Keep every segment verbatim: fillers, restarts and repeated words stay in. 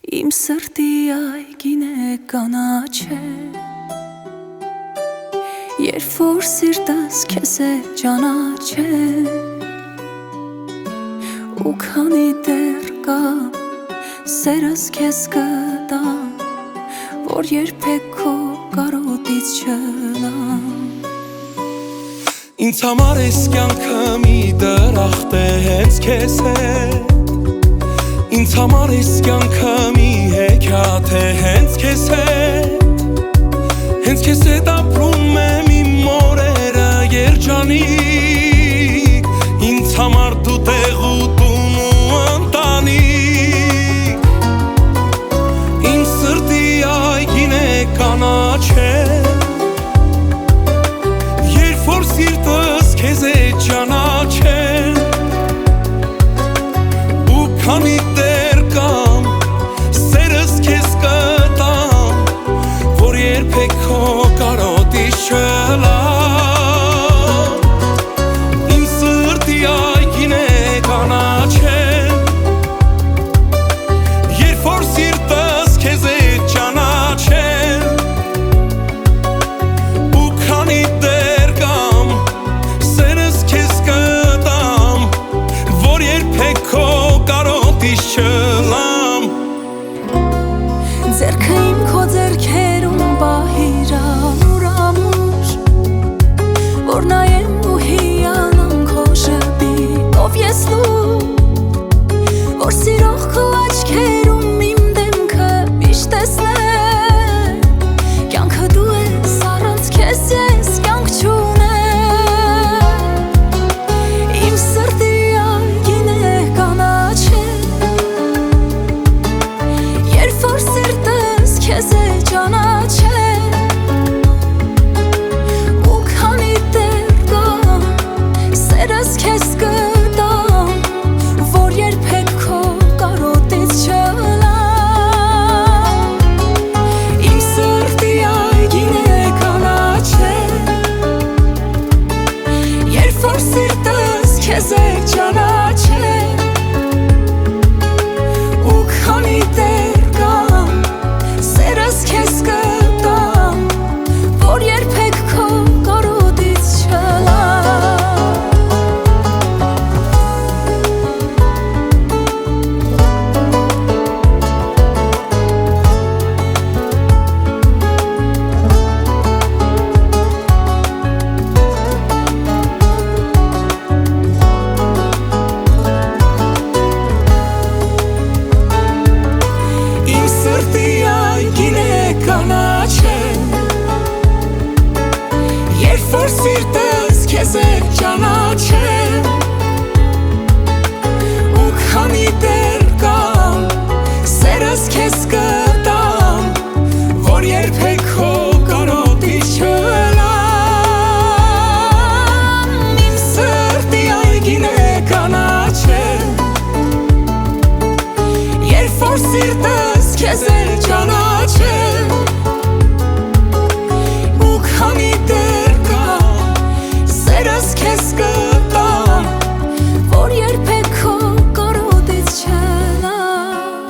Իմ սրտի այգին է կանաչել, երբ որ սիրտս քեզ է ճանաչել, ու քանի դեռ կամ սերս քեզ կտամ, որ երբեք քո կարոտից չլամ։ Ինձ համար ես կյանքը մի դրախտ է հենց քեզ հետ, ինձ համար ես կյանքը մի հեքիաթ է հենց քեզ հետ, հենց քեզ հետ ապրում եմ իմ օրերը երջանիկ, ինձ համար դու տեղ ու տուն ու ընտանիք, իմ սրտի այգին է կանաչել, երբ որ սիրտս քեզ է ճանաչել, ու քանի դեռ կամ սերս քեզ կտամ, որ երբեք քո կարոտից չլամ, իմ սրտի այգին է կանաչել, երբ որ սիրտս քեզ է ճանաչել, ու քանի դեռ կամ սերս քեզ կտամ, որ երբեք քո կարոտից չլամ։ Ձեռքը իմ քո ձեռքերում պահիր ամուր ամուր, որ նայեմ ու հիանամ քո շրտիկով ես լուր, որ սիրող քո աչքերում իմ դեմքը միշտ տեսնեմ, կյանքը դու ես, առանց քեզ ես կյանք չունեմ, իմ սրտի այգին է կանաչել, երբ որ սիրտս քեզ է ճանաչել, ու քանի դեռ կամ սերս քեզ կտամ, որ երբեք քո կարոտից չլամ, իմ սրտի այգին է կանաչել, երբ որ սիրտս քեզ է ճանաչել, ու քանի դեռ կամ սերս քեզ կտամ, որ երբեք քո կարոտից չլամ։ Իմ սրտի այգին է կանաչել, երբ որ սիրտս քեզ է ճանաչել, ու քանի դեռ կամ սերս քեզ կտամ, որ երբեք քո կարոտից չլամ, իմ սրտի այգին է կանաչել, երբ որ սիրտս քեզ է ճանաչել, ու քանի դեռ կամ սերս քեզ կտամ, որ երբեք քո կարոտից չլամ,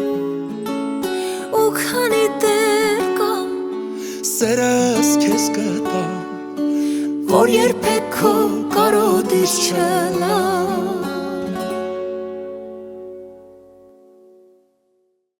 ու քանի դեռ կամ Սերս քեզ կտամ, որ երբեք քո կարոտից չլամ։